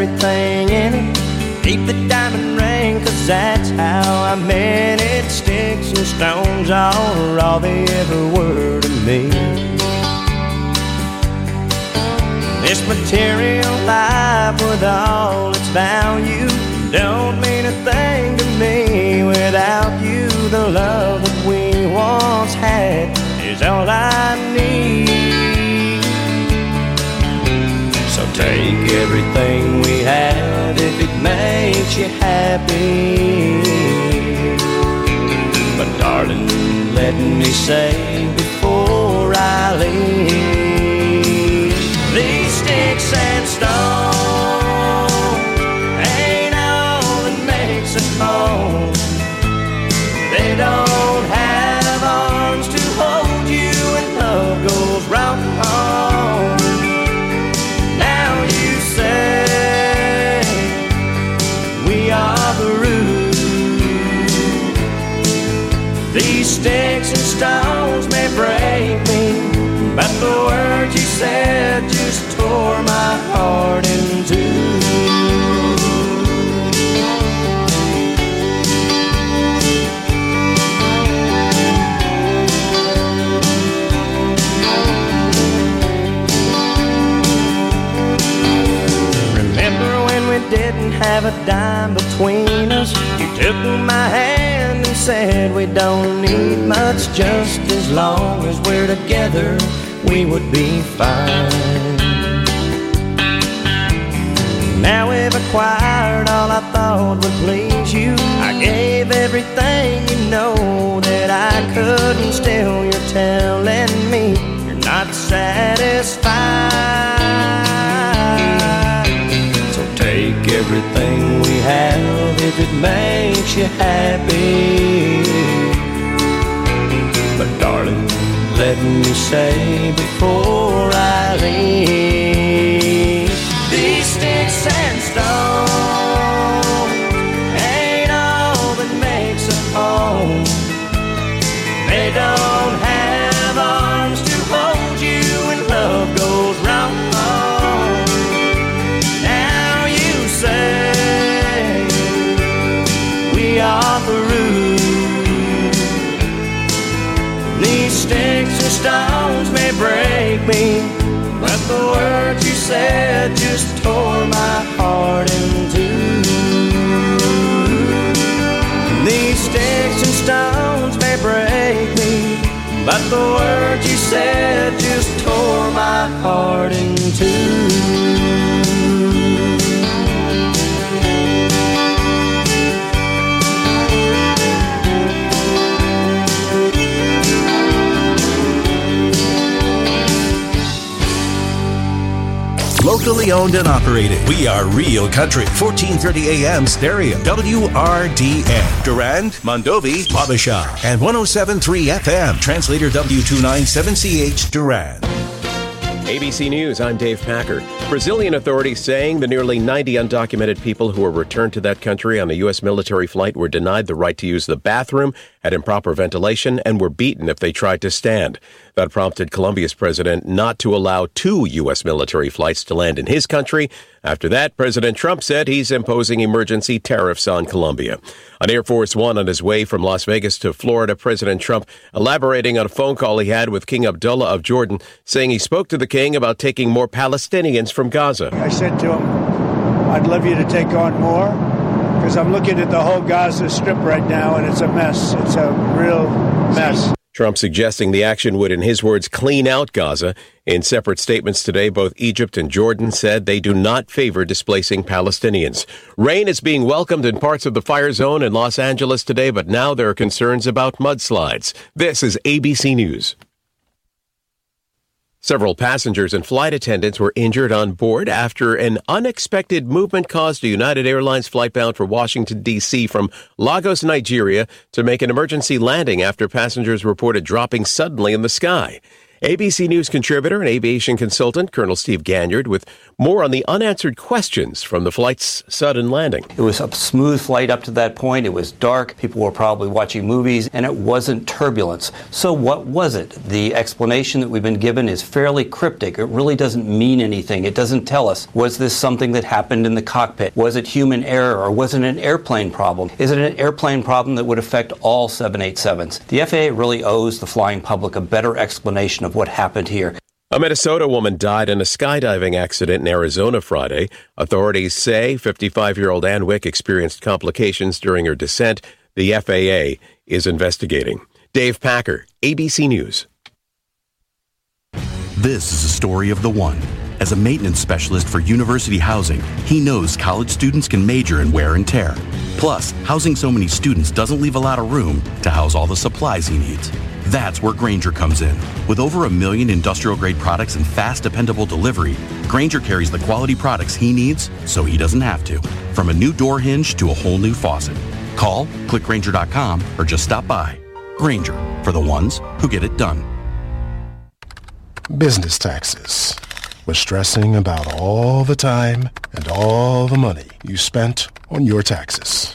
everything in it. Keep the diamond ring, 'cause that's how I meant it. Sticks and stones are all they ever were to me. This material life with all its value don't mean a thing to me without you. The love that we once had is all I need. So take everything we have if it makes you happy. But darling, let me say before I leave, these sticks and stones ain't all that makes us home. They don't have arms to hold you when love goes wrong. Now you say we are the root. These sticks and stones may break me, but the words you said just tore my heart in two. Remember when we didn't have a dime between us? You took my hand and said we don't need much, just as long as we're together we would be fine. Now we've acquired all I thought would please you. I gave everything, you know that I couldn't. Still you're telling me you're not satisfied. So take everything we have if it makes you happy. But darling, let me say before I leave, these sticks and stones ain't all that makes a home. They don't have arms to hold you when love goes wrong. Now you say we are the root. These sticks and stones may break me, but the words you said just tore my heart in two. These sticks and stones may break me, but the words you said just tore my heart in two. Locally owned and operated. We are Real Country. 1430 AM stereo. WRDN. Durand, Mondovi, Wabasha. And 107.3 FM. Translator W297CH Durand. ABC News, I'm Dave Packer. Brazilian authorities saying the nearly 90 undocumented people who were returned to that country on a U.S. military flight were denied the right to use the bathroom, had improper ventilation, and were beaten if they tried to stand. That prompted Colombia's president not to allow 2 U.S. military flights to land in his country. After that, President Trump said he's imposing emergency tariffs on Colombia. On Air Force One on his way from Las Vegas to Florida, President Trump elaborating on a phone call he had with King Abdullah of Jordan, saying he spoke to the king about taking more Palestinians from Gaza. I said to him, I'd love you to take on more, because I'm looking at the whole Gaza Strip right now, and it's a mess. It's a real mess. Trump suggesting the action would, in his words, clean out Gaza. In separate statements today, both Egypt and Jordan said they do not favor displacing Palestinians. Rain is being welcomed in parts of the fire zone in Los Angeles today, but now there are concerns about mudslides. This is ABC News. Several passengers and flight attendants were injured on board after an unexpected movement caused a United Airlines flight bound for Washington, D.C. from Lagos, Nigeria, to make an emergency landing after passengers reported dropping suddenly in the sky. ABC News contributor and aviation consultant Colonel Steve Ganyard with More on the unanswered questions from the flight's sudden landing. It was a smooth flight up to that point. It was dark. People were probably watching movies, and it wasn't turbulence. So what was it? The explanation that we've been given is fairly cryptic. It really doesn't mean anything. It doesn't tell us, was this something that happened in the cockpit? Was it human error, or was it an airplane problem? Is it an airplane problem that would affect all 787s? The FAA really owes the flying public a better explanation of what happened here. A Minnesota woman died in a skydiving accident in Arizona Friday. Authorities say 55-year-old Ann Wick experienced complications during her descent. The FAA is investigating. Dave Packer, ABC News. This is a story of the one. As a maintenance specialist for University Housing, he knows college students can major in wear and tear. Plus, housing so many students doesn't leave a lot of room to house all the supplies he needs. That's where Grainger comes in. With over 1 million industrial-grade products and fast, dependable delivery, Grainger carries the quality products he needs so he doesn't have to. From a new door hinge to a whole new faucet. Call, click Grainger.com, or just stop by. Grainger, for the ones who get it done. Business taxes. We're stressing about all the time and all the money you spent on your taxes.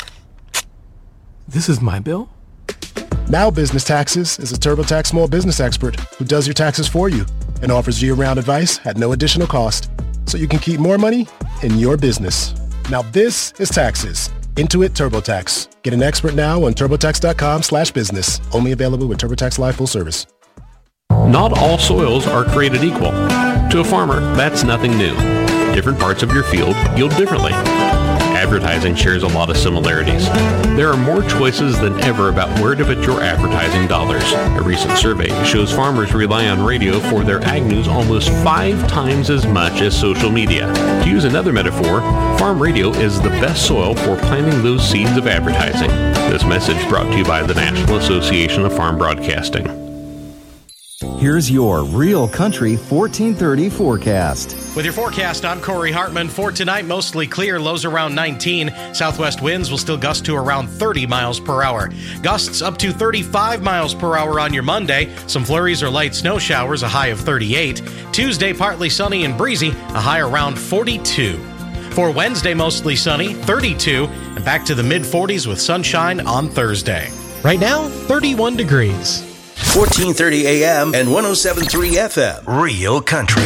This is my bill? Now Business Taxes is a TurboTax small business expert who does your taxes for you and offers year-round advice at no additional cost so you can keep more money in your business. Now this is taxes. Intuit TurboTax. Get an expert now on TurboTax.com/business. Only available with TurboTax Live Full Service. Not all soils are created equal. To a farmer, that's nothing new. Different parts of your field yield differently. Advertising shares a lot of similarities. There are more choices than ever about where to put your advertising dollars. A recent survey shows farmers rely on radio for their ag news almost 5 times as much as social media. To use another metaphor, farm radio is the best soil for planting those seeds of advertising. This message brought to you by the National Association of Farm Broadcasting. Here's your Real Country 1430 forecast. With your forecast, I'm Corey Hartman. For tonight, mostly clear, lows around 19. Southwest winds will still gust to around 30 miles per hour. Gusts up to 35 miles per hour on your Monday. Some flurries or light snow showers, a high of 38. Tuesday, partly sunny and breezy, a high around 42. For Wednesday, mostly sunny, 32, and back to the mid-40s with sunshine on Thursday. Right now, 31 degrees. 1430 AM and 107.3 FM. Real Country.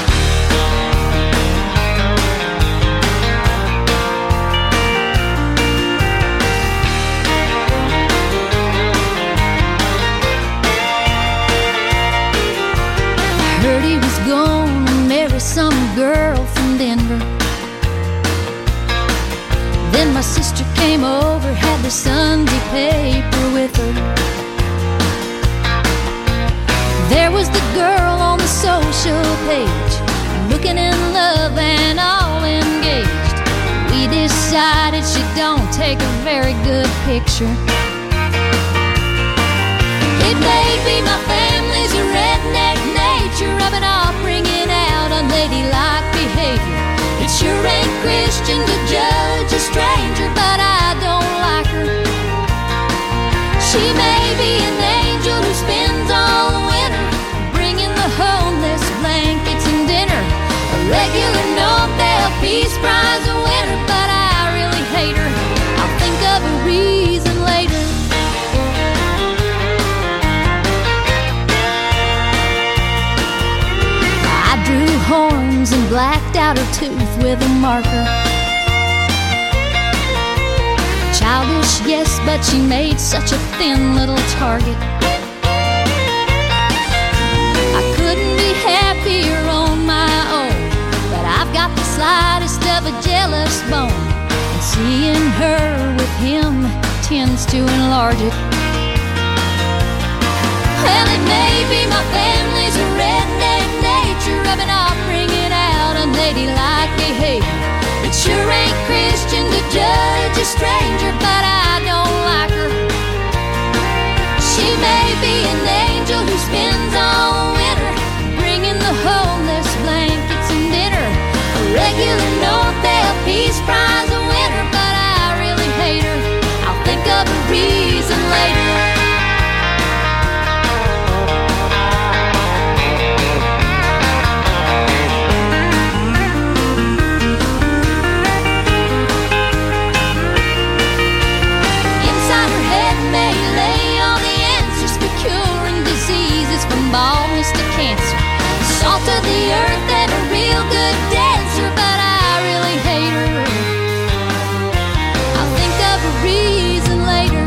Heard he was gonna marry some girl from Denver. Then my sister came over, had the Sunday paper with her. There was the girl on the social page, looking in love and all engaged. We decided she don't take a very good picture. It may be my family's a redneck nature, rubbing off, bringing out unladylike behavior. It sure ain't Christian to judge a stranger, but I don't like her. She may be an angel who spends all the winter bringing the homeless blankets and dinner. A regular Nobel Peace Prize winner, but I really hate her. I'll think of a reason later. I drew horns and blacked out her tooth with a marker. Childish, yes, but she made such a thin little target. I couldn't be happier on my own, but I've got the slightest of a jealous bone, and seeing her with him tends to enlarge it. Well, it may be my family's a redneck nature, rubbing off, bringing out unladylike behavior. It sure ain't Christian to judge a stranger, but I don't like her. She may be an angel who spends all winter bringing the homeless blankets and dinner. A regular Nobel Peace Prize winner, but I really hate her. I'll think of a reason later. salt of the earth and a real good dancer, but I really hate her. I'll think of a reason later.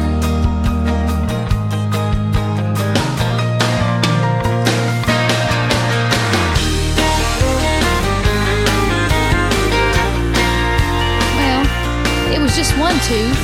Well, it was just one tooth.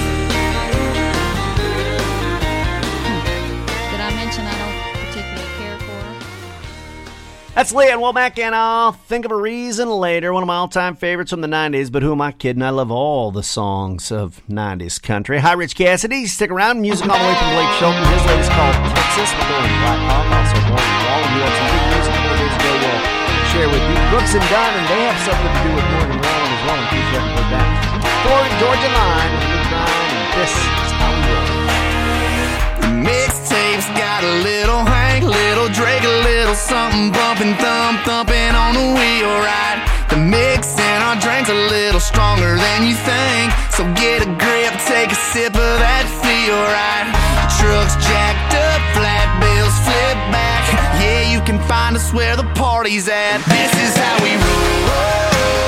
Did I mention I don't particularly care for her? That's Leanne Womack, and I'll think of a reason later. One of my all-time favorites from the 90s, but who am I kidding? I love all the songs of 90s country. Hi, Rich Cassidy. Stick around. Music all the way from Blake Shelton. His latest called Texas. We're going Black Hawk, also Rolling Wall. And you had some big music a couple days ago we'll share with you. Brooks and Dunn, and they have something to do with Morgan Wallen as well, in case you haven't heard that. Florida Georgia Line with Luke Bryan, and this is how we roll. Mixtapes got a little Hank, little Drake, a little something bumping, thumping on the wheel, right? The mix in our drinks a little stronger than you think, so get a grip, take a sip of that feel, right? Trucks jacked up, flat bills flip back, yeah, you can find us where the party's at. This is how we roll.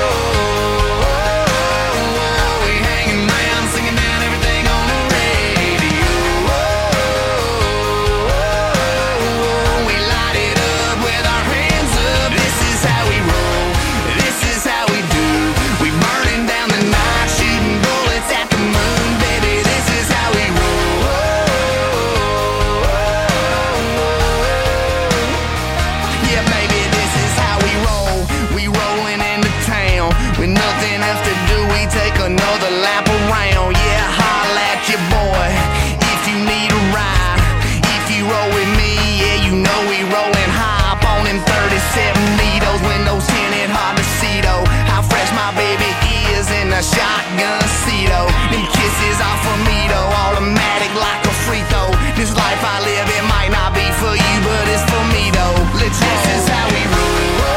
Another lap around, yeah, holla at your boy if you need a ride. If you roll with me, yeah, you know we rollin' high. Up on them 37 needles, windows tinted, hard to see though how fresh my baby is in a shotgun seat, oh. Them kisses are for me though, automatic like a free throw. This life I live, it might not be for you, but it's for me though. Let's roll. This is how we roll.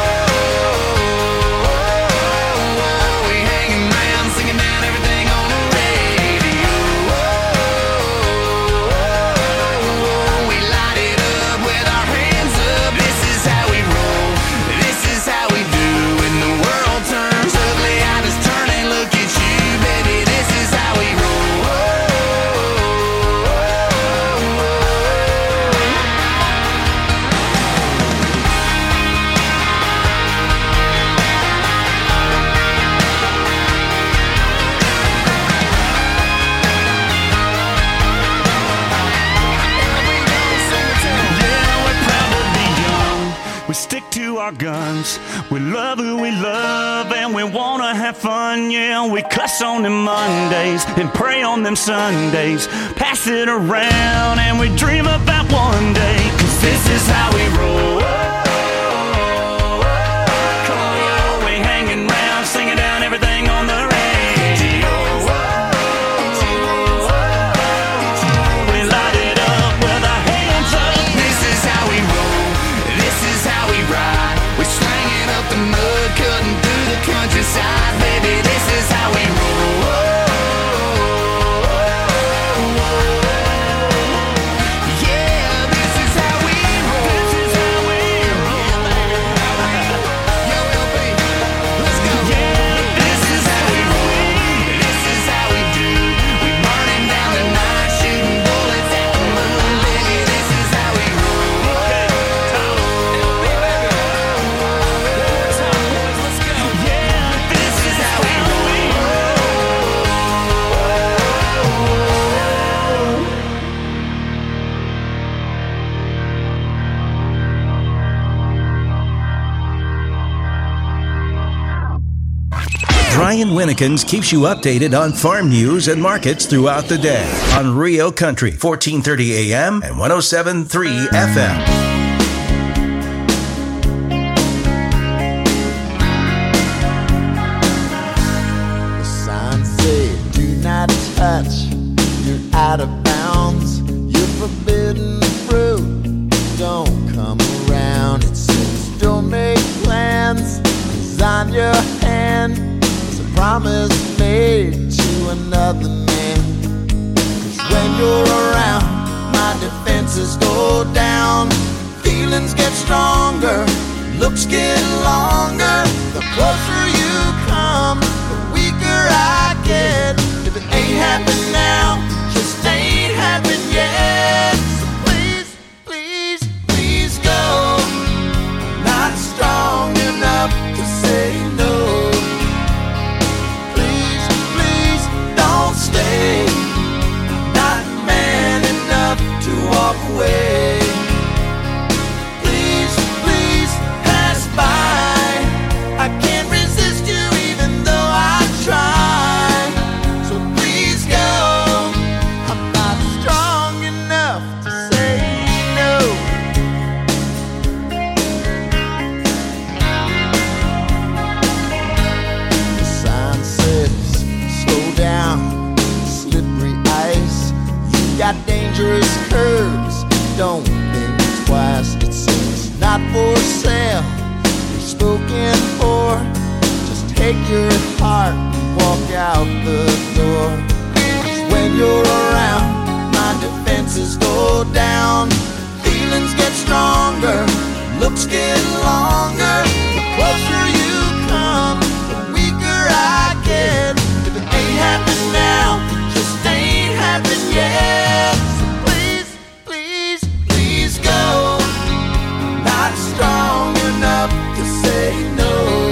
Our guns, we love who we love and we wanna have fun, yeah. We cuss on them Mondays and pray on them Sundays, pass it around and we dream about one day, 'cause this is how we roll. Come on, we hanging around, singing down everything on the radio. We light it up with our hands up. This is how we roll, this is how we ride. We're slanging up the mud, cutting through the countryside, baby, this is how we roll. Yeah, this is how we roll. This is how we roll. Yo, LB, let's go. Yeah, this is how we roll. This is how we do. We burning down the night, shooting bullets at the moon, baby, this is how we roll. Brian Winnekins keeps you updated on farm news and markets throughout the day on Rio Country, 1430 AM and 107.3 FM. The signs say, do not touch, you're out of bounds, you're forbidden fruit, don't come around. It says, don't make plans, 'cause on your hand promise made to another man. 'Cause when you're around, my defenses go down, feelings get stronger, looks get longer. The closer you come, the weaker I get. If it ain't happened now, just ain't happened yet. So please, please, please go. Not strong enough to say no. Please, please don't stay. Not man enough to walk away. Please, please pass by. I can't resist you even though I try. So please go. I'm not strong enough to say no. The sign says, slow down, slippery ice. You got dangerous curves, don't think twice. It says, not for sale, you're spoken for. Just take your heart and walk out the door. 'Cause when you're around, my defenses go down. Feelings get stronger, looks get longer. The closer you come, the weaker I get. If it ain't happened now, just ain't happened yet. So please, please, please go. Not strong enough to say no.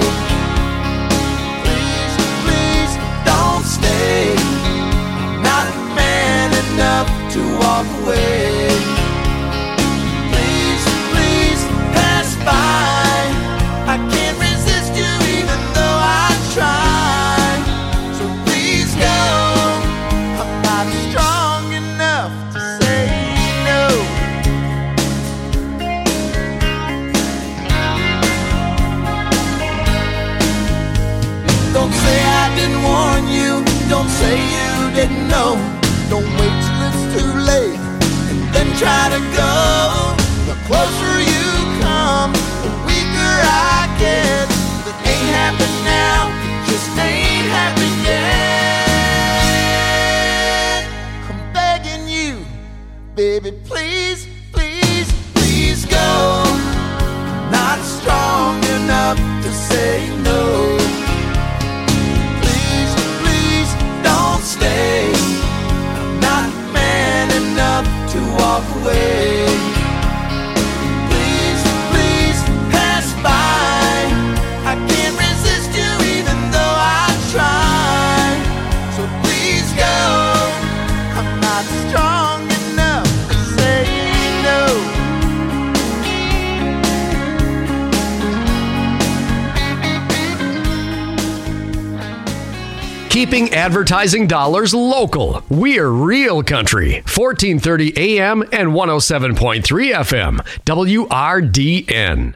Please, please don't stay. Not man enough to walk away. Please, please pass by. I can't resist you even though I try. So please go. I'm not strong enough to say no. Don't say I didn't warn you. Don't say you didn't know. Don't wait till it's too late and then try to go. The closer you come, the weaker I get. If it ain't happened now, it just ain't happened yet. I'm begging you, baby, please, please, please go. Not strong enough to say no. Please, please don't stay. Not man enough to walk away. Please, please pass by. I can't resist you even though I try. So please go. I'm not strong enough to say no. Keeping advertising dollars local. We're Real Country. 1430 AM and 107.3 FM. WRDN.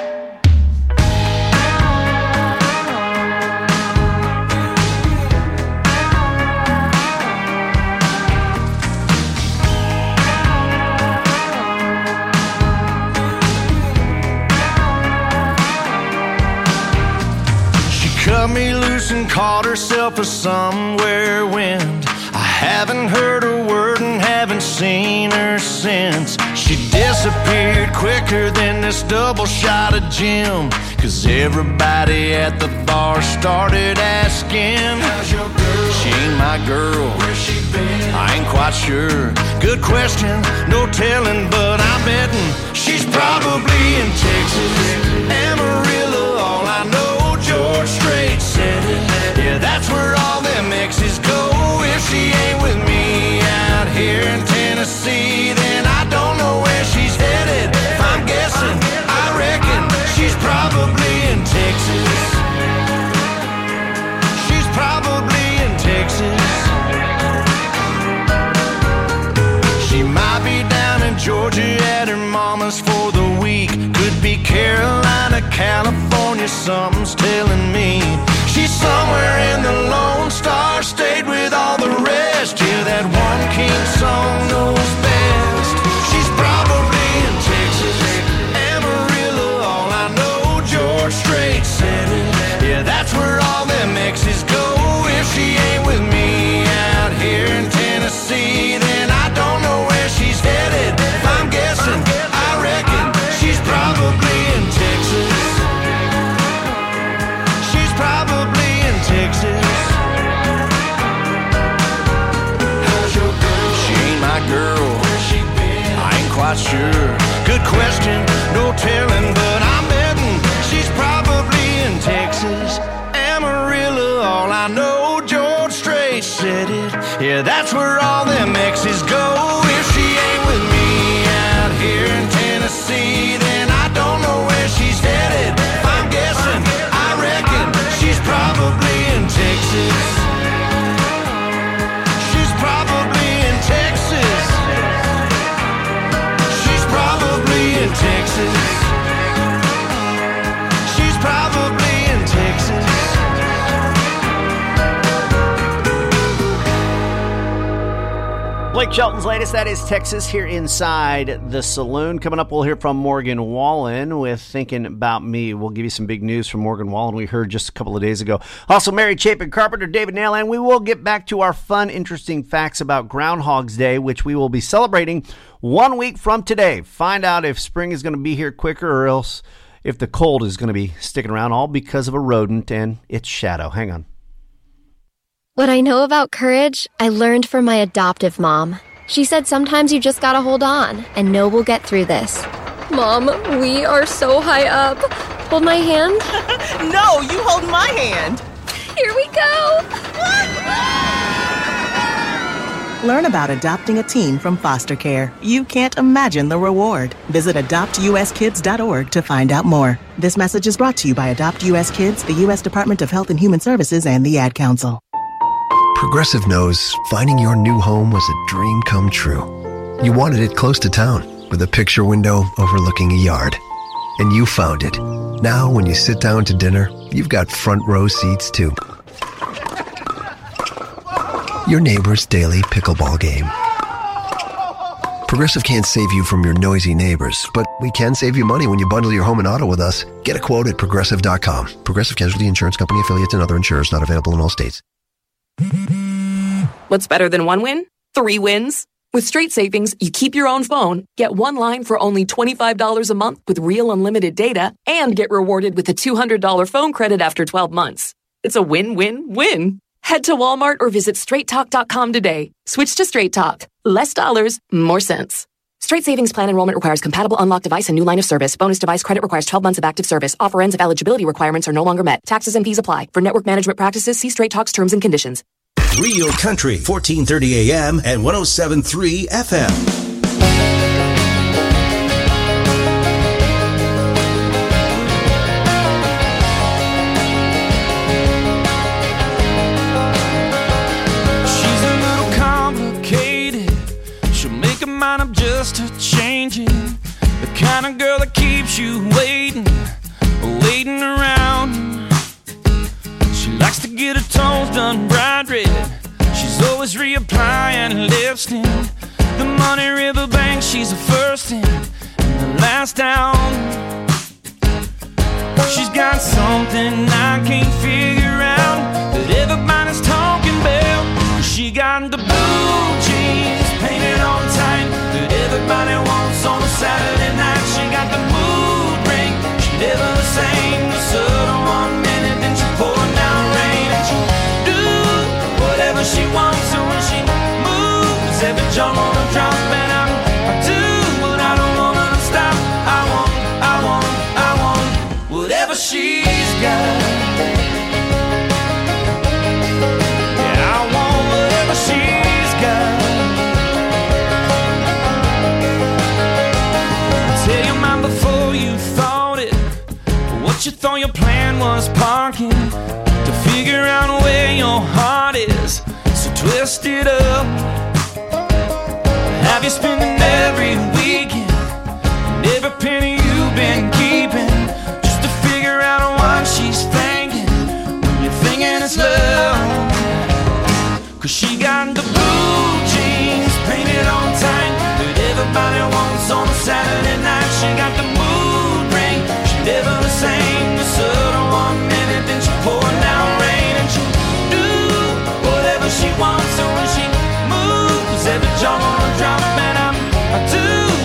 Cut me loose and caught herself a somewhere wind. I haven't heard a word and haven't seen her since. She disappeared quicker than this double shot of gin. 'Cause everybody at the bar started asking, how's your girl? She ain't my girl. Where's she been? I ain't quite sure. Good question, no telling, but I'm betting she's probably in Texas. Amarillo, all I know, George Strait said it. Yeah, that's where all them exes go. If she ain't with me out here in Tennessee, then I don't know where she's headed. If I'm guessing, I reckon she's probably in Texas. She's probably in Texas. She might be down in Georgia at her mama's for the week. Could be Carolina, California, something's telling me. She's somewhere in the Lone Star State with all the rest. Yeah, that one king song knows best. She's probably in Texas. Amarillo, all I know, George Strait said it. Yeah, that's where all them exes go. If she ain't with me out here in Tennessee, then I don't know where she's headed. If I'm guessing, I reckon she's probably in Texas. girl? Where's she been? I ain't quite sure. Good question, no telling, but I'm betting she's probably in Texas, Amarillo. All I know, George Strait said it. Yeah, that's where all them exes go. If she ain't with me out here in Tennessee, then I don't know where she's headed. If I'm guessing, I reckon she's probably in Texas. She's probably in Texas. She's probably in Texas. She's probably in Texas. Blake Shelton's latest, that is Texas, here inside the saloon. Coming up, we'll hear from Morgan Wallen with Thinking About Me. We'll give you some big news from Morgan Wallen we heard just a couple of days ago. Also, Mary Chapin Carpenter, David Nail, and we will get back to our fun, interesting facts about Groundhog's Day, which we will be celebrating 1 week from today. Find out if spring is going to be here quicker or else if the cold is going to be sticking around, all because of a rodent and its shadow. Hang on. What I know about courage, I learned from my adoptive mom. She said sometimes you just gotta hold on and know we'll get through this. Mom, we are so high up. Hold my hand. No, you hold my hand. Here we go. Learn about adopting a teen from foster care. You can't imagine the reward. Visit adoptuskids.org to find out more. This message is brought to you by Adopt US Kids, the U.S. Department of Health and Human Services, and the Ad Council. Progressive knows finding your new home was a dream come true. You wanted it close to town, with a picture window overlooking a yard. And you found it. Now, when you sit down to dinner, you've got front row seats too. Your neighbor's daily pickleball game. Progressive can't save you from your noisy neighbors, but we can save you money when you bundle your home and auto with us. Get a quote at Progressive.com. Progressive Casualty Insurance Company, affiliates, and other insurers not available in all states. What's better than one win? 3 wins. With Straight Savings, you keep your own phone, get one line for only $25 a month with real unlimited data, and get rewarded with a $200 phone credit after 12 months. It's a win-win-win. Head to Walmart or visit straighttalk.com today. Switch to Straight Talk. Less dollars, more sense. Straight Savings Plan enrollment requires compatible unlocked device and new line of service. Bonus device credit requires 12 months of active service. Offer ends if eligibility requirements are no longer met. Taxes and fees apply. For network management practices, see Straight Talk's terms and conditions. Real Country, 1430 AM and 107.3 FM. She's a little complicated. She'll make her mind up just to change it. The kind of girl that keeps you waiting around. She likes to get her toes done bright red. She's always reapplying lipstick. The Money River Bank, she's the first in and the last down. She's got something I can't figure out that everybody's talking about. She got the blue jeans painted on tight that everybody wants on a Saturday night. She got the mood ring, she never the same. The sun 1 minute, then she pouring down rain. And she do whatever she wants. So when she moves, every jump on a drop. And I do what I don't want her to stop. I want whatever she's got. Yeah, I want whatever she's got. Tell your mind before you thought it. What you thought your plan was parking to figure out where your heart is. So twist it up. Have you spending every weekend and every penny you've been keeping just to figure out why she's thinking when you're thinking it's love? Cause she got the blue jeans painted on tight that everybody wants on a Saturday night. She got the mood ring, she never the same. The sun 1 minute, then she pouring down rain. And she do whatever she wants. So when she moves, every jump on a drop. And I do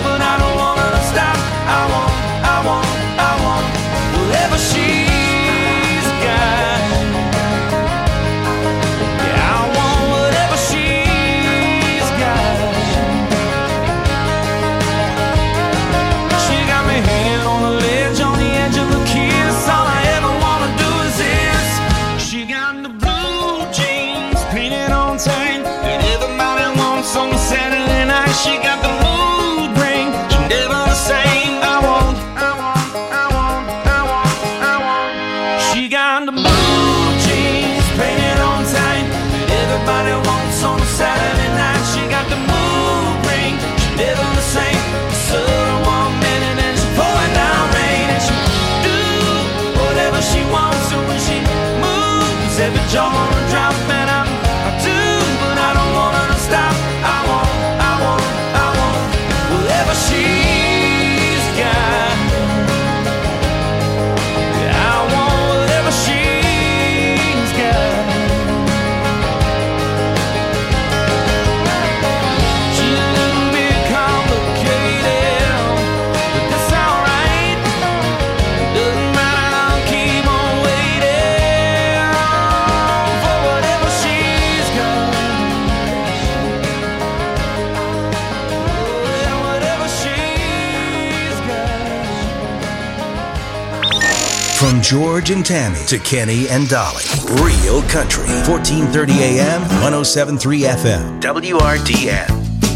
From George and Tammy to Kenny and Dolly. Real Country. 1430 AM, 107.3 FM. WRDN.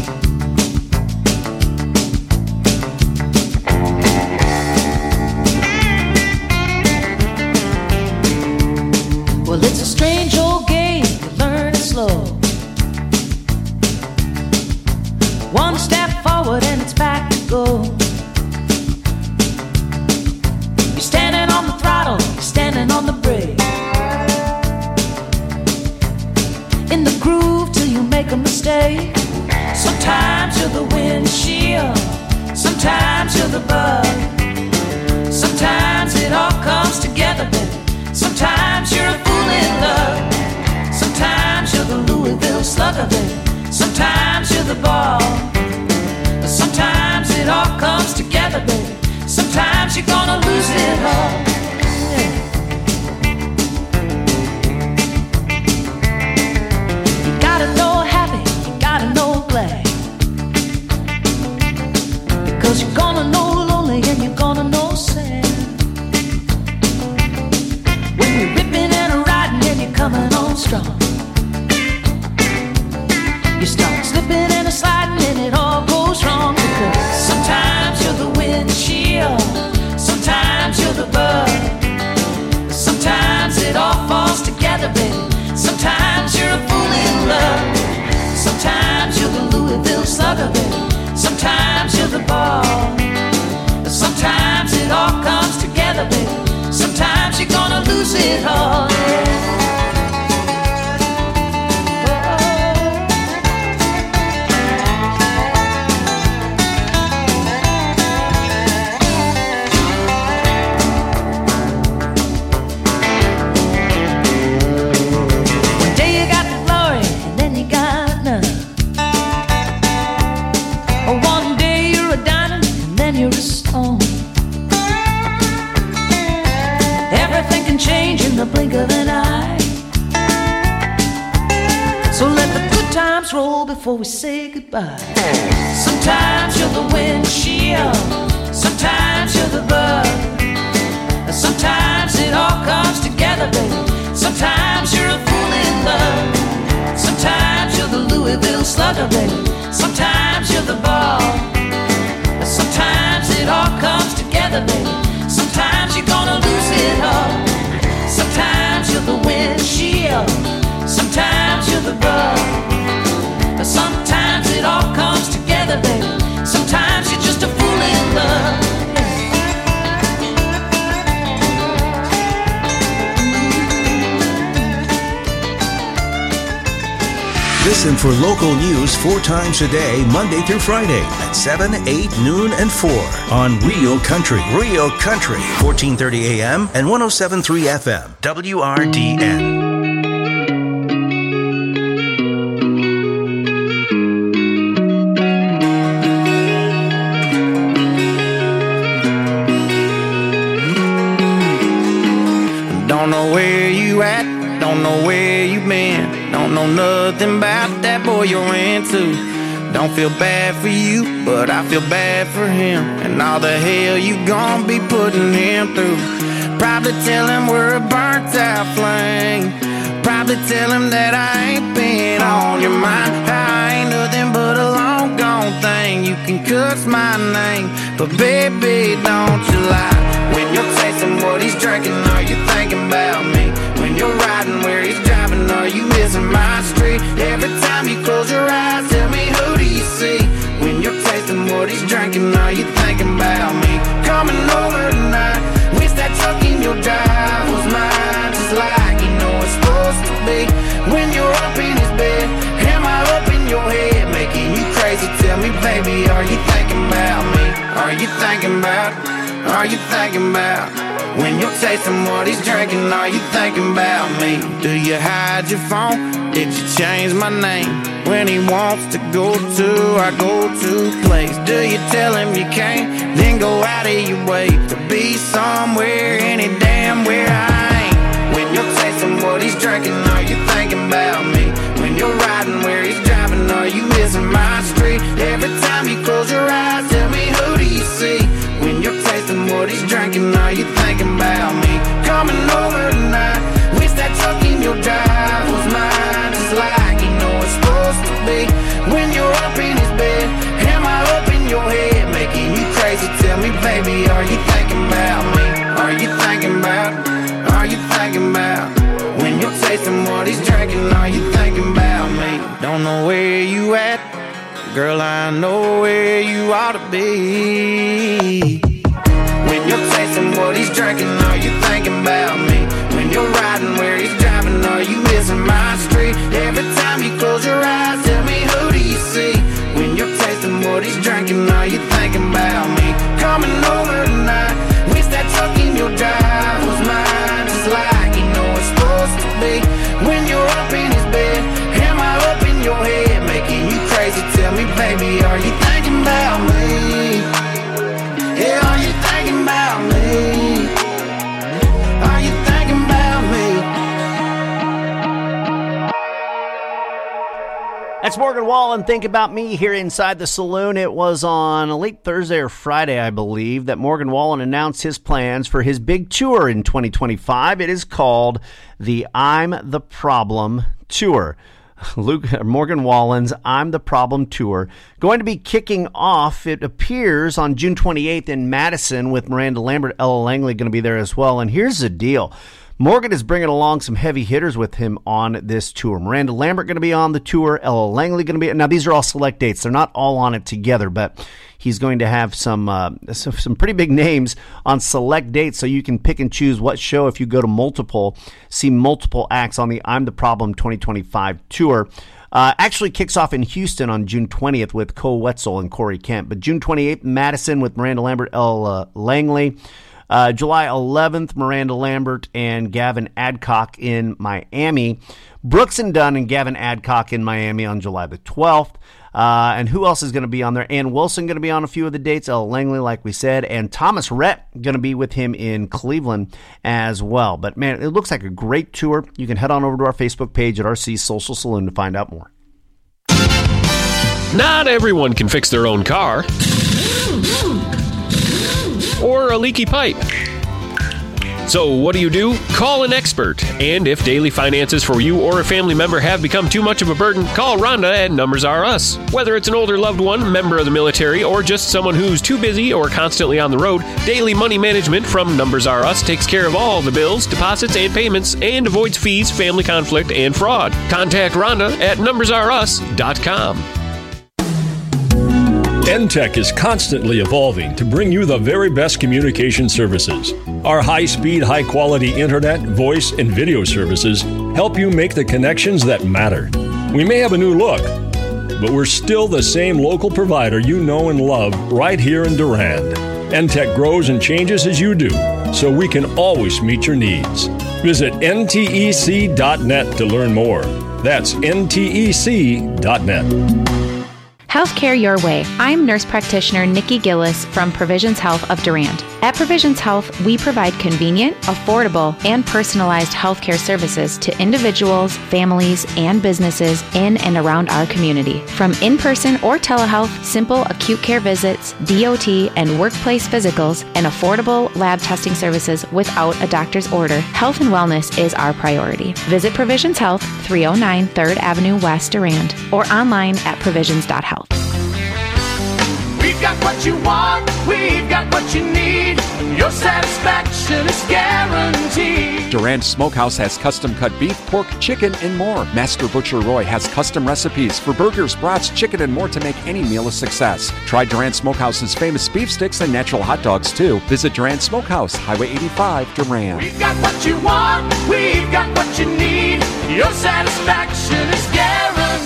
Well, it's a strange old game, you learn it slow. One step forward and it's back to go. You're standing on the throttle, you're standing on the brake. In the groove till you make a mistake. Sometimes you're the windshield, sometimes you're the bug. Sometimes it all comes together, baby. Sometimes you're a fool in love. Sometimes you're the Louisville Slugger, baby. Sometimes you're the ball. But sometimes it all comes together, baby. Sometimes you're gonna lose it all. Yeah. You gotta know happy, you gotta know glad. Because you're gonna know lonely and you're gonna know sad. When you're ripping and riding and you're coming on strong. You start slipping and sliding and it all goes wrong. Because sometimes you're the windshield, sometimes you're the bug. Sometimes it all falls together, baby. Sometimes you're a fool in love. Sometimes you're the Louisville Slugger, baby. Sometimes you're the ball. Sometimes it all comes together, baby. Sometimes you're gonna lose it all. One day you got the glory and then you got none. Or one day you're a diamond and then you're a stone. Everything can change in the blink of an eye. So let the good times roll before we say goodbye. Sometimes you're the windshield, sometimes you're the bug. Sometimes it all comes together, baby. Sometimes you're a fool in love. Sometimes you're the Louisville Slugger, baby. Sometimes you're the ball. Sometimes it all comes together, baby. Sometimes you're gonna lose it all. Sometimes you're the windshield, sometimes you're the bug. Sometimes it all comes together, baby. Sometimes you're just a fool in love. Listen for local news 4 times a day, Monday through Friday at 7, 8, noon, and 4 on Real Country. Real Country, 1430 AM and 107.3 FM. WRDN. Don't know where you at, don't know where you been. Don't know nothing about that boy you're into. Don't feel bad for you, but I feel bad for him. And all the hell you gon' be putting him through. Probably tell him we're a burnt out flame. Probably tell him that I ain't been on your mind. I ain't nothing but a long gone thing. You can cuss my name, but baby, don't you lie. When you're tasting what he's drinking, are you thinking about me? When you're riding where he's driving, are you missing my street? Every time you close your eyes, tell me, who do you see? When you're tasting what he's drinking, are you thinking about me? Coming over tonight, wish that truck in your drive was mine, just like you know it's supposed to be. When you're up in his bed, am I up in your head, making you crazy? Tell me, baby, are you thinking about me? Are you thinking about? Are you thinking about? When you're tasting what he's drinking, are you thinking about me? Do you hide your phone? Did you change my name? When he wants to go to our go-to place, do you tell him you can't? Then go out of your way to be somewhere, any damn where I ain't. When you're tasting what he's drinking, are you thinking about me? When you're riding where he's driving, are you missing my street? Every time you close your eyes, tell me, who do you see? When you're tasting what he's drinking, are you thinking about me? coming over tonight. Wish that truck in your drive was mine, just like you know it's supposed to be. When you're up in his bed, am I up in your head, making you crazy? Tell me, baby, are you thinking about me? Are you thinking about? Are you thinking about? When you're tasting what he's drinking, are you thinking about me? Don't know where you at, girl, I know where you ought to be. When you're tasting what he's drinking, are you thinking about me? When you're riding where he's driving, are you missing my street? Every time you close your eyes, tell me, who do you see? When you're tasting what he's drinking, are you thinking about me? Coming over tonight, wish that truck in your drive was mine, just like you know it's supposed to be. When you're up in his bed, am I up in your head, making you crazy? Tell me, baby, are you thinking about me? Yeah, are you thinking about me? Are you thinking about me? That's Morgan Wallen, Think About Me, here inside the saloon. It was on late Thursday or Friday, I believe, that Morgan Wallen announced his plans for his big tour in 2025. It is called the I'm the Problem Tour. Morgan Wallen's I'm the Problem Tour. Going to be kicking off, it appears, on June 28th in Madison with Miranda Lambert. Ella Langley going to be there as well. And here's the deal. Morgan is bringing along some heavy hitters with him on this tour. Miranda Lambert going to be on the tour. Ella Langley going to be. Now, these are all select dates. They're not all on it together, but he's going to have some pretty big names on select dates, so you can pick and choose what show. If you go to multiple, see multiple acts on the I'm the Problem 2025 tour. Actually kicks off in Houston on June 20th with Cole Wetzel and Corey Kent. But June 28th, Madison with Miranda Lambert, Ella Langley. July 11th, Miranda Lambert and Gavin Adcock in Miami. Brooks and Dunn and Gavin Adcock in Miami on July the 12th. And who else is going to be on there? Ann Wilson going to be on a few of the dates. Ella Langley, like we said. And Thomas Rhett going to be with him in Cleveland as well. But, man, it looks like a great tour. You can head on over to our Facebook page at RC Social Saloon to find out more. Not everyone can fix their own car. Or a leaky pipe. So what do? Call an expert. And if daily finances for you or a family member have become too much of a burden, call Rhonda at Numbers R Us. Whether it's an older loved one, member of the military, or just someone who's too busy or constantly on the road, Daily Money Management from Numbers R Us takes care of all the bills, deposits, and payments, and avoids fees, family conflict, and fraud. Contact Rhonda at numbersrus.com. NTech is constantly evolving to bring you the very best communication services. Our high-speed, high-quality internet, voice, and video services help you make the connections that matter. We may have a new look, but we're still the same local provider you know and love right here in Durand. NTech grows and changes as you do, so we can always meet your needs. Visit ntec.net to learn more. That's ntec.net. Healthcare your way. I'm nurse practitioner Nikki Gillis from Provisions Health of Durand. At Provisions Health, we provide convenient, affordable, and personalized healthcare services to individuals, families, and businesses in and around our community. From in-person or telehealth, simple acute care visits, DOT, and workplace physicals, and affordable lab testing services without a doctor's order, health and wellness is our priority. Visit Provisions Health, 309 3rd Avenue West, Durand, or online at provisions.health. We've got what you want, we've got what you need. Your satisfaction is guaranteed. Durand Smokehouse has custom cut beef, pork, chicken, and more. Master Butcher Roy has custom recipes for burgers, brats, chicken, and more to make any meal a success. Try Durand Smokehouse's famous beef sticks and natural hot dogs, too. Visit Durand Smokehouse, Highway 85, Durand. We've got what you want, we've got what you need. Your satisfaction is guaranteed.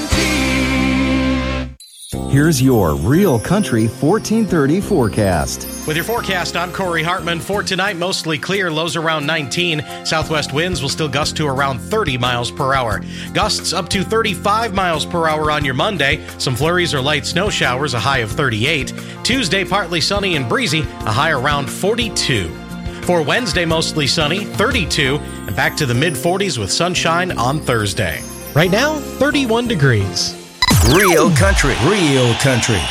Here's your Real Country 1430 forecast. With your forecast, I'm Corey Hartman. For tonight, mostly clear, lows around 19. Southwest winds will still gust to around 30 miles per hour. Gusts up to 35 miles per hour on your Monday. Some flurries or light snow showers, a high of 38. Tuesday, partly sunny and breezy, a high around 42. For Wednesday, mostly sunny, 32, and back to the mid-40s with sunshine on Thursday. Right now, 31 degrees. Real Country,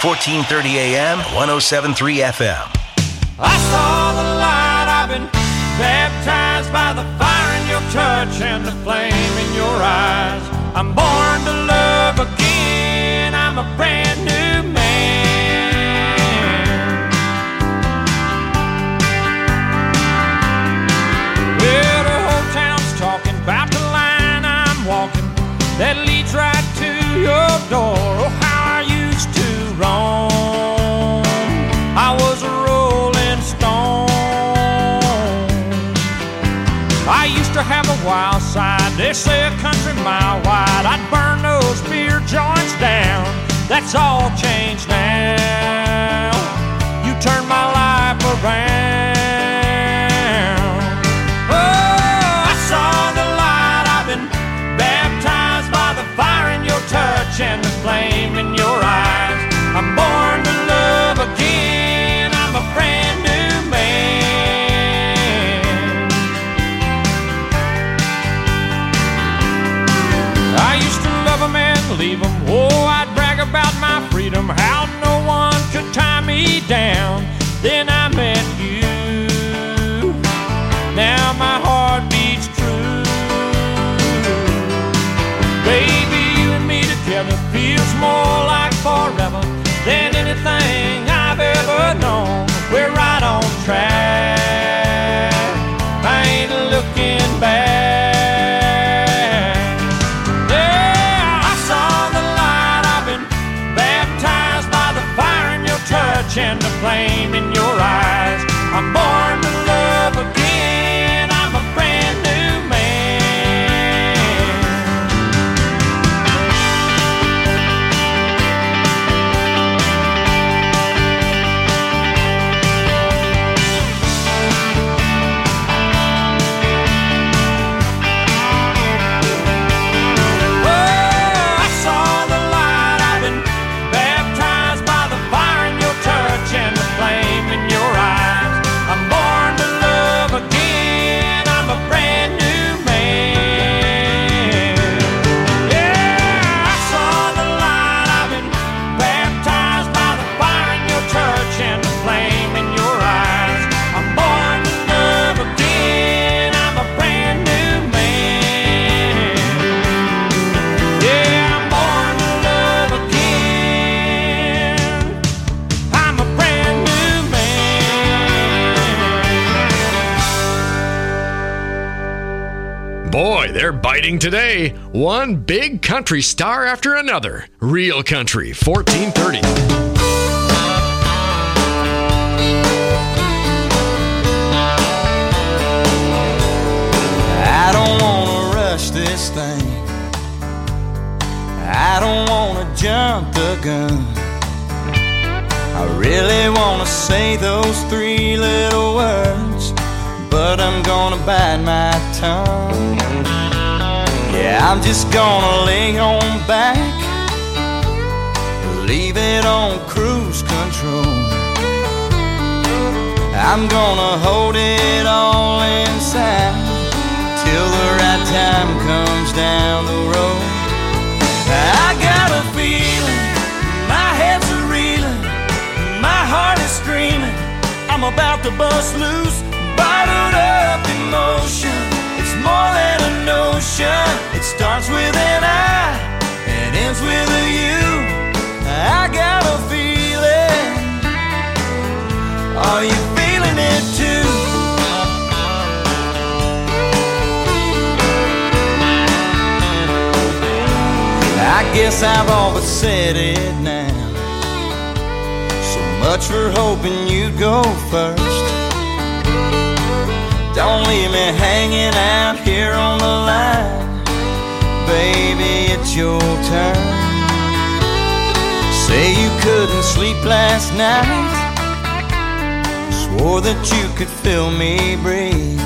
1430 AM, 107.3 FM. I saw the light, I've been baptized by the fire in your touch and the flame in your eyes. I'm born to love again, I'm a brand new man. Well, the whole town's talking about the line I'm walking that leads right to your door. Oh, how I used to roam, I was a rolling stone. I used to have a wild side, they say a country mile wide. I'd burn those beer joints down, that's all changed now. You turned my life around. Oh, I saw the light, I've been baptized by the fire in your touch and the flame in your eyes. I'm born to love again, I'm a brand new man. I used to love them and leave them. Oh, I'd brag about my freedom, how no one could tie me down. Then I met you, now my heart beats true. Baby, you and me together feels more like forever than anything I've ever known. We're right on track, I ain't looking back. Yeah, I saw the light, I've been baptized by the fire in your touch and the flame in your eyes. I'm born to love again, I'm a brand new man. Oh, I saw the light, I've been baptized by the fire in your touch and the flame in your eyes. I'm born to love again, I'm a brand new man. Yeah, I saw the light, I've been baptized by the fire in your touch and the flame in your eyes. I'm born to love again, I'm a brand new man. Yeah, I'm born to love again, I'm a brand new man. Boy, they're biting today. One big country star after another. Real Country 1430. I don't wanna rush this thing, I don't wanna jump the gun. I really wanna say those three little words, but I'm gonna bite my tongue. Yeah, I'm just gonna lay on back, leave it on cruise control. I'm gonna hold it all inside till the right time comes down the road. I got a feeling, my head's a reeling, my heart is screaming, I'm about to bust loose, bottled up emotion. It's more than a notion, it starts with an I and ends with a you. I got a feeling, are you feeling it too? I guess I've all but said it now. So much for hoping you'd go first. Don't leave me hanging out here on the line. Baby, it's your turn. Say you couldn't sleep last night, swore that you could feel me breathe.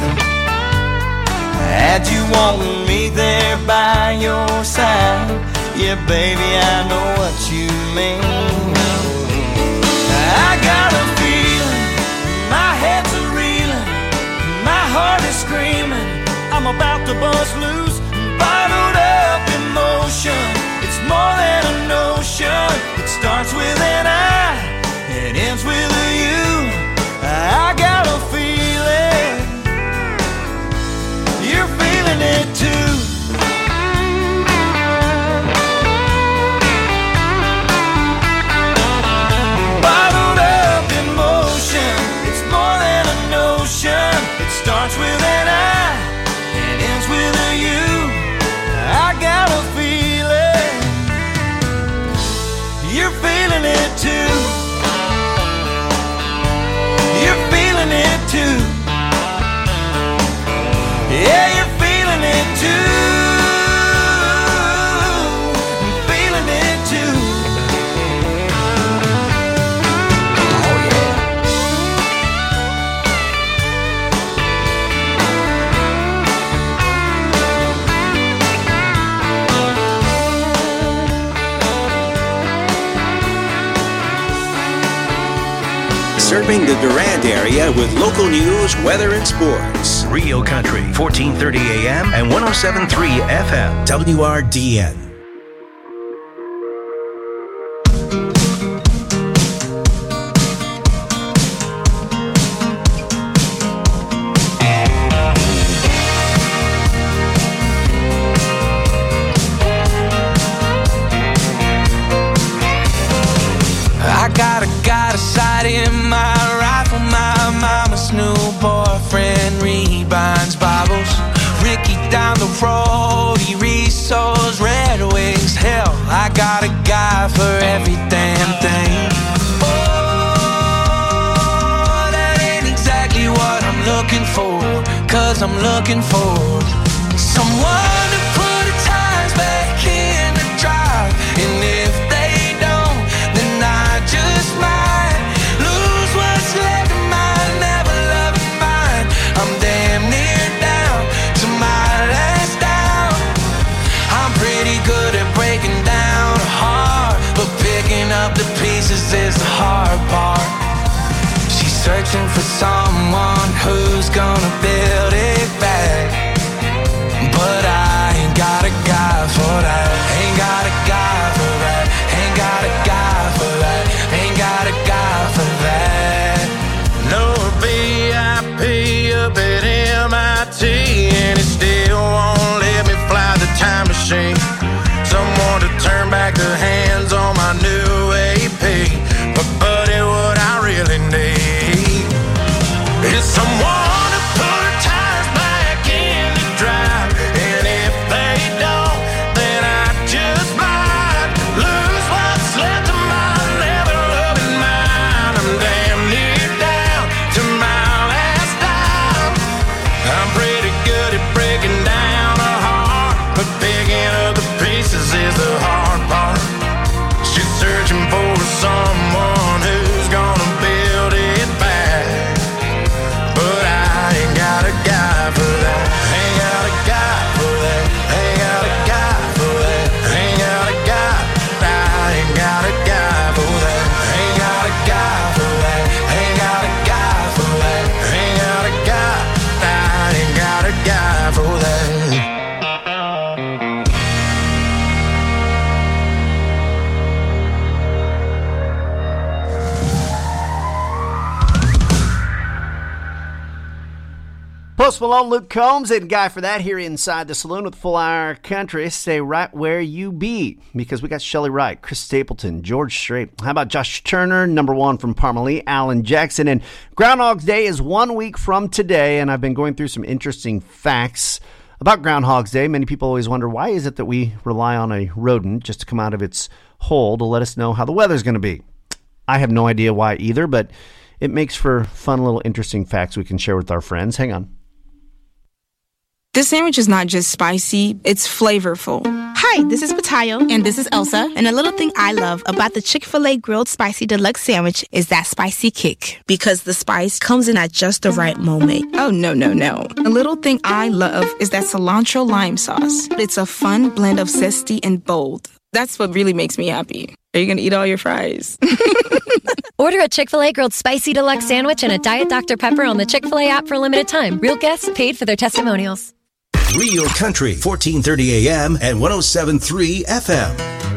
Had you wanting me there by your side, yeah, baby, I know what you mean. I got a feeling, my head's a reeling, my heart is screaming, I'm about to bust loose, bottled up emotion. It's more than a notion, it starts with an I, it ends with a you. I got a feeling, serving the Durand area with local news, weather, and sports. Real Country, 1430 AM and 107.3 FM. WRDN. Got a sight in my rifle. My mama's new boyfriend rebinds Bibles. Ricky down the road, he resows Red Wings. Hell, I got a guy for every damn thing. Oh, that ain't exactly what I'm looking for. 'Cause I'm looking for someone to put the tires back in the drive. And if they don't, then I just might lose what's left of my never loving mind. I'm damn near down to my last down. I'm pretty good at breaking down a heart, but picking up the pieces is the hard part. She's searching for someone who's gonna build it back, but I ain't got a guy for that. Ain't got a guy for that. Ain't got a guy for that. Ain't got a guy for that. No VIP up at MIT, and it still won't let me fly the time machine. Someone to turn back the hands on my new AP. But buddy, what I really need is someone to put tires back in the drive. And if they don't, then I just might lose what's left of my never loving mind. I'm damn near down to my last dime. I'm pretty good at breaking down a heart, but picking up the pieces is the hard part. She's searching for someone who's gonna build it back, but I ain't got a guy for that. Ain't got a guy for that. Ain't got a guy for that. Ain't got a guy. I ain't got a guy for that. Ain't got a guy for that. Ain't got a guy for that. Ain't got a guy. I ain't got a guy for that. Post Malone, Luke Combs, and Guy for that here inside the saloon with Full Hour Country. Stay right where you be, because we got Shelley Wright, Chris Stapleton, George Strait. How about Josh Turner, number one from Parmalee, Alan Jackson. And Groundhog's Day is 1 week from today, and I've been going through some interesting facts about Groundhog's Day. Many people always wonder, why is it that we rely on a rodent just to come out of its hole to let us know how the weather's going to be? I have no idea why either, but it makes for fun little interesting facts we can share with our friends. Hang on. This sandwich is not just spicy, it's flavorful. Hi, this is Patayo. And this is Elsa. And a little thing I love about the Chick-fil-A Grilled Spicy Deluxe Sandwich is that spicy kick. Because the spice comes in at just the right moment. Oh, no. A little thing I love is that cilantro lime sauce. It's a fun blend of zesty and bold. That's what really makes me happy. Are you going to eat all your fries? Order a Chick-fil-A Grilled Spicy Deluxe Sandwich and a Diet Dr. Pepper on the Chick-fil-A app for a limited time. Real guests paid for their testimonials. Real Country, 1430 AM and 107.3 FM.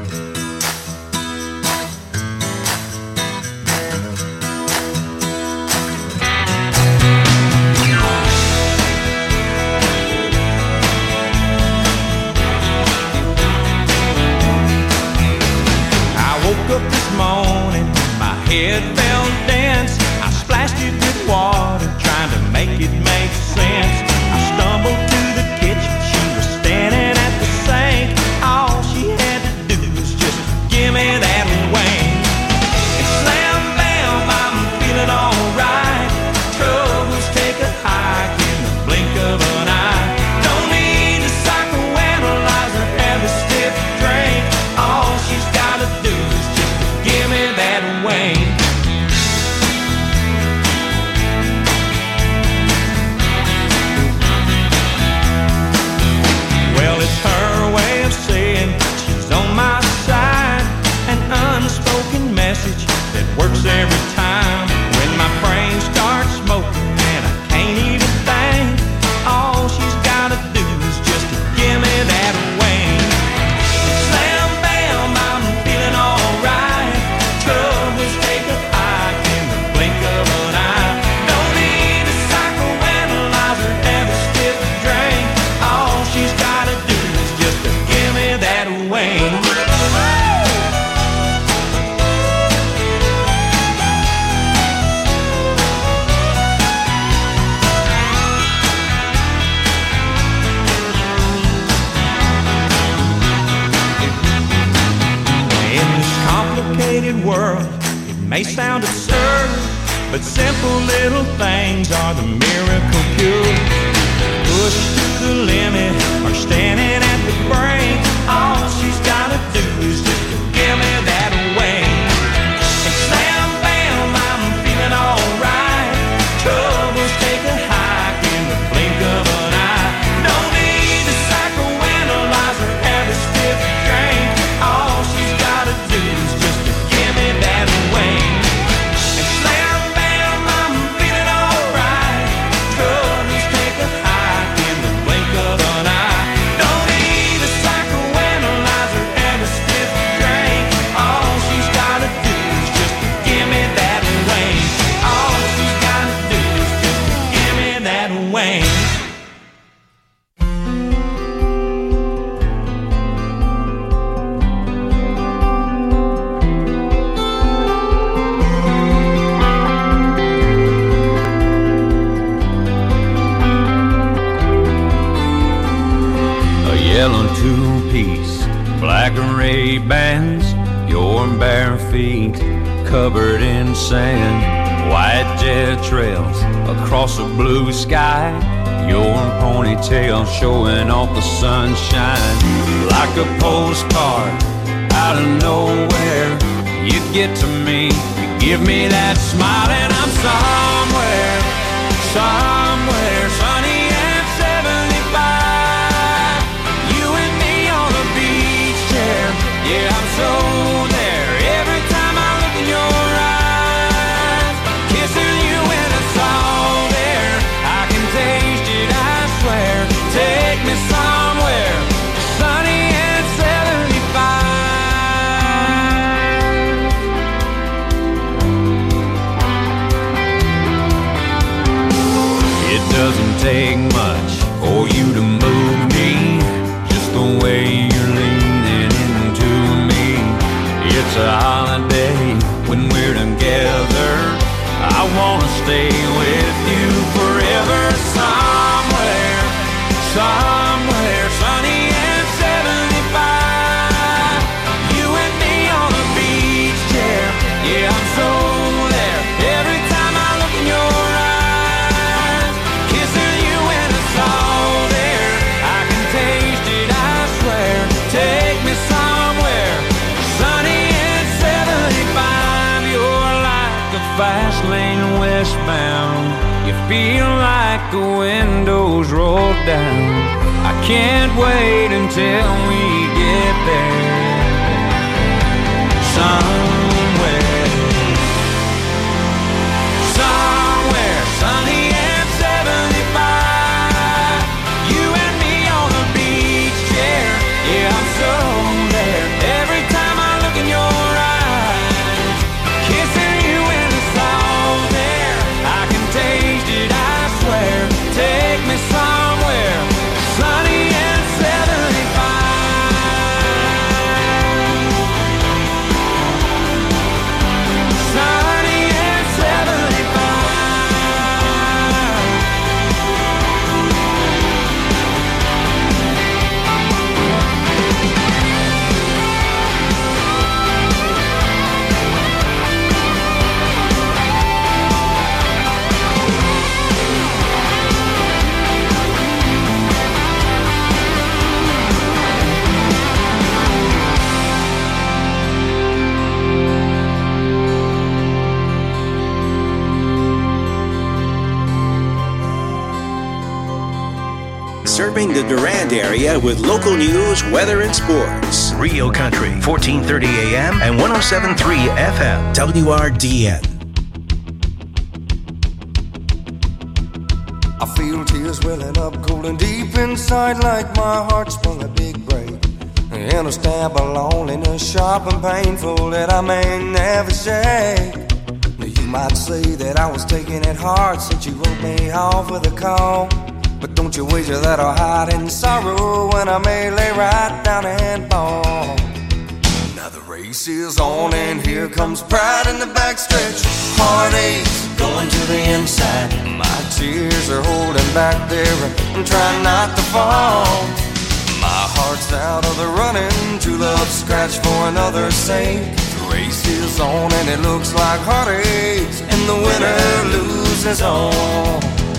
I woke up this morning, my head felt dense. I splashed it with water, trying to make it make sense. I stumbled to the kitchen, she was standing at the sink. All she had to do was just give me that wing. And slam bam, I'm feeling alright. Troubles take a hike in the blink of an eye. Don't need to psychoanalyze or have a stiff drink. All she's gotta do is just give me that wing. sound absurd, but simple little things are the miracle cure. Pushed to the limit or standing at the brink, all she's gotta do is just to give me that wing. And slam bam, I'm feeling alright. Troubles take a hike in the blink of an eye. No need to psychoanalyze or have a stiff drink. All she's gotta do is just to give me that wing. And slam bam, I'm feeling alright. Troubles take a hike in the blink of an eye. No need to psychoanalyze or have a stiff drink. All she's gotta do is just to give me that wing. All she's gotta do is just to give me that wing. A yellow two-piece, black Ray-Bans, your bare feet covered in sand, white jet trails across a blue sky, your ponytail showing off the sunshine. Like a postcard out of nowhere, you get to me, you give me that smile, and I'm somewhere sunny and 75. You and me on the beach chair, yeah, I'm so there. Every time I look in your eyes, kissing you and it's all there. I can taste it, I swear. Take me somewhere sunny and 75. It doesn't take much for you to move me, just the way you're leaning into me. It's a holiday when we're together. I wanna stay with you forever. Somewhere sunny and 75. You and me on the beach chair, yeah, I'm so there. Every time I look in your eyes, kissing you and it's all there. I can taste it, I swear. Take me somewhere sunny and 75. You're like a fast lane westbound. You feel like the windows roll down. I can't wait until we get there. Somewhere sunny and 75. You and me on the beach chair, yeah, I'm so there. Every time I look in your eyes, kissing you and it's all there. I can taste it, I swear. Take me somewhere sunny and 75. Sunny and 75. Serving the Durand area with local news, weather, and sports. Rio Country, 1430 AM and 107.3 FM. WRDN. I feel tears welling up cold and deep inside, like my heart sprung a big break. And a stab of loneliness, sharp and painful, that I may never shake. Now you might say that I was taking it hard since you wrote me off with a call. But don't you wager that I'll hide in sorrow when I may lay right down and fall. Now the race is on and here comes pride in the backstretch. Heartaches going to the inside. My tears are holding back there. I'm trying not to fall. My heart's out of the running. True love scratch for another's sake. The race race is on and it looks like heartaches, and the winner loses all.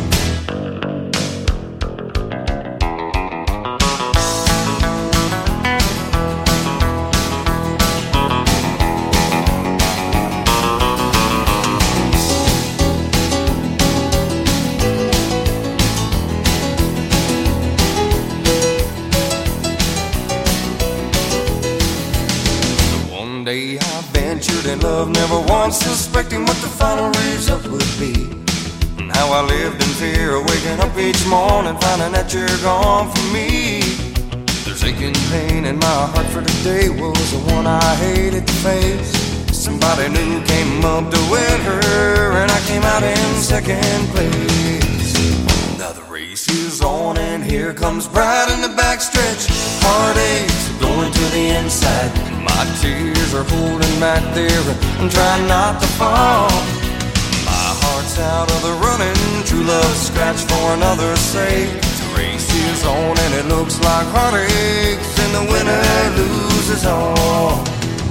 In love, never once suspecting what the final result would be. And how I lived in fear, waking up each morning, finding that you're gone from me. There's aching pain in my heart for today was the one I hated to face. Somebody new came up to win her, and I came out in second place. Now the race is on, and here comes Bride in the backstretch. Heartaches going to the inside. My tears are holding back there. I'm trying not to fall. My heart's out of the running. True love scratched for another's sake. The race is on and it looks like heartaches, and the winner loses all.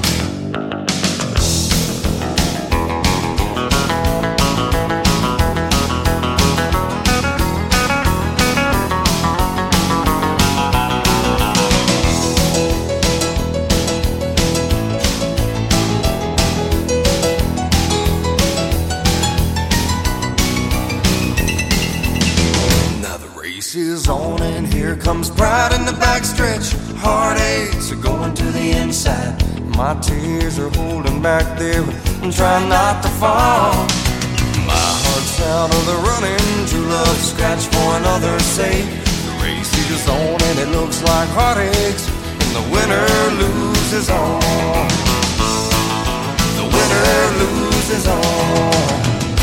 Is on and here comes Pride in the backstretch. Heartaches are going to the inside. My tears are holding back there. I'm trying not to fall. My heart's out of the running. True love scratched for another's sake. The race is on and it looks like heartaches, and the winner loses all. The winner loses all.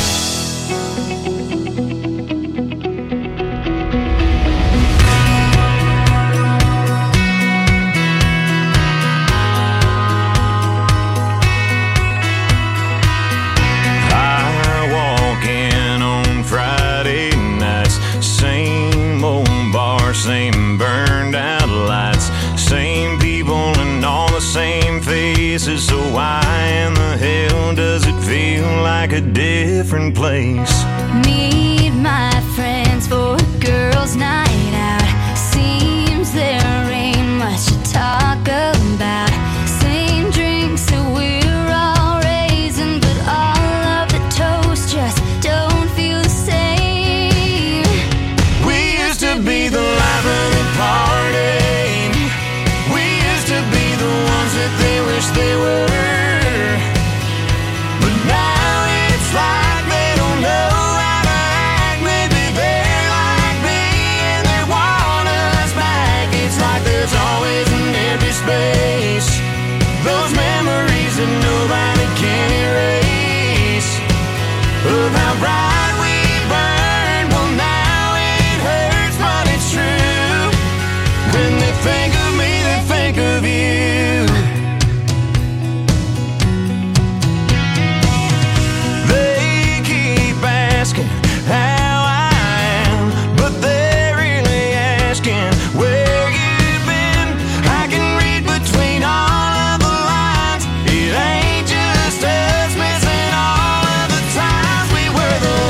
Same burned out lights, same people and all the same faces. So why in the hell does it feel like a different place? Meet my friends for a girls' night out. Seems there ain't much to talk about. Same drinks that we're all raising, but all of the toast just don't feel the same. We used to be the life of the party. We used to be the ones that they wish they were. But now it's like they don't know how to act. Maybe they're like me and they want us back. It's like there's always an empty space. Those memories that nobody can erase. Of how bright we burned. Well, now it hurts, but it's true. When they think of me, they think of you. They keep asking how I am, but they're really asking where you've been. I can read between all of the lines. It ain't just us missing all of the times we were the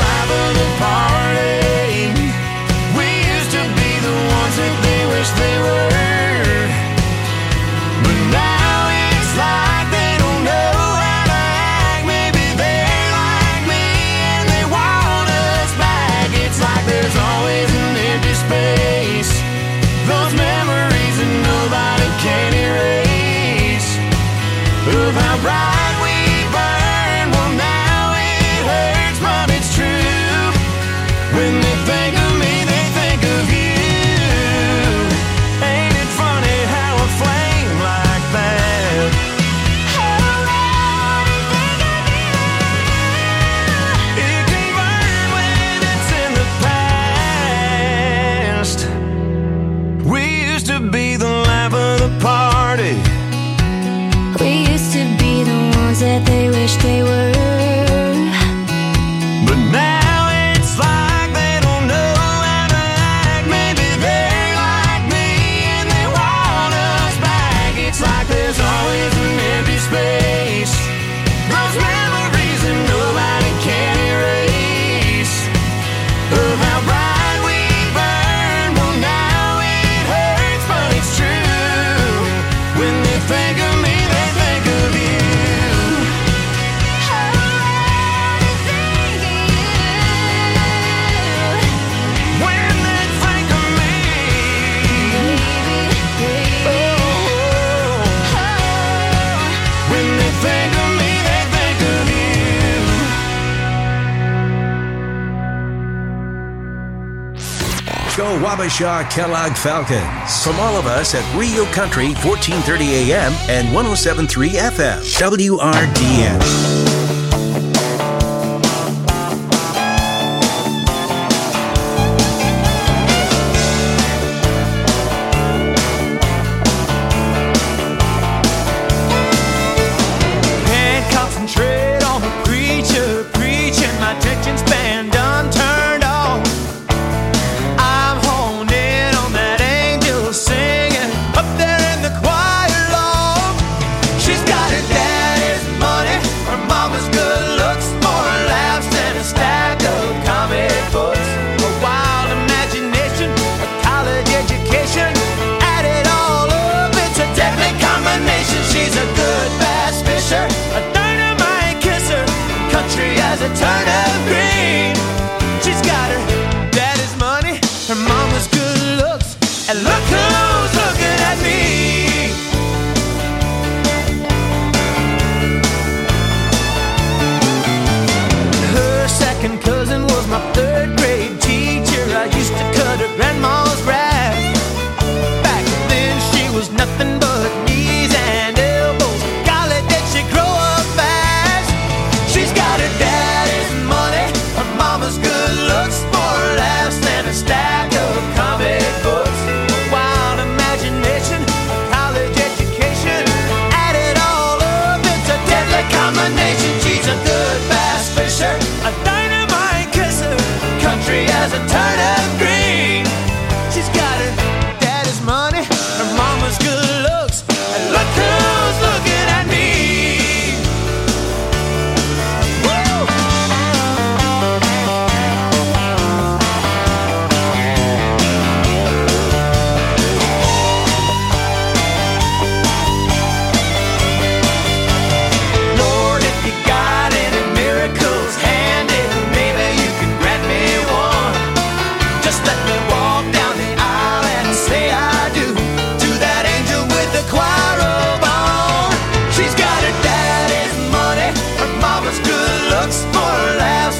Go Wabasha Kellogg Falcons. From all of us at Rio Country, 1430 AM and 107.3 FM. WRDN. A turnip green. She's got her daddy's money, her mama's good looks, and look who's looking at me. Her second cousin was my third grade teacher. I used to cut her grandma's grass. Back then she was nothing but knees and elbows. Golly, did she grow up fast. She's got her dad good looks, more laughs than a stack of comic books. A wild imagination, a college education, add it all up, it's a deadly combination. She's a good bass fisher, a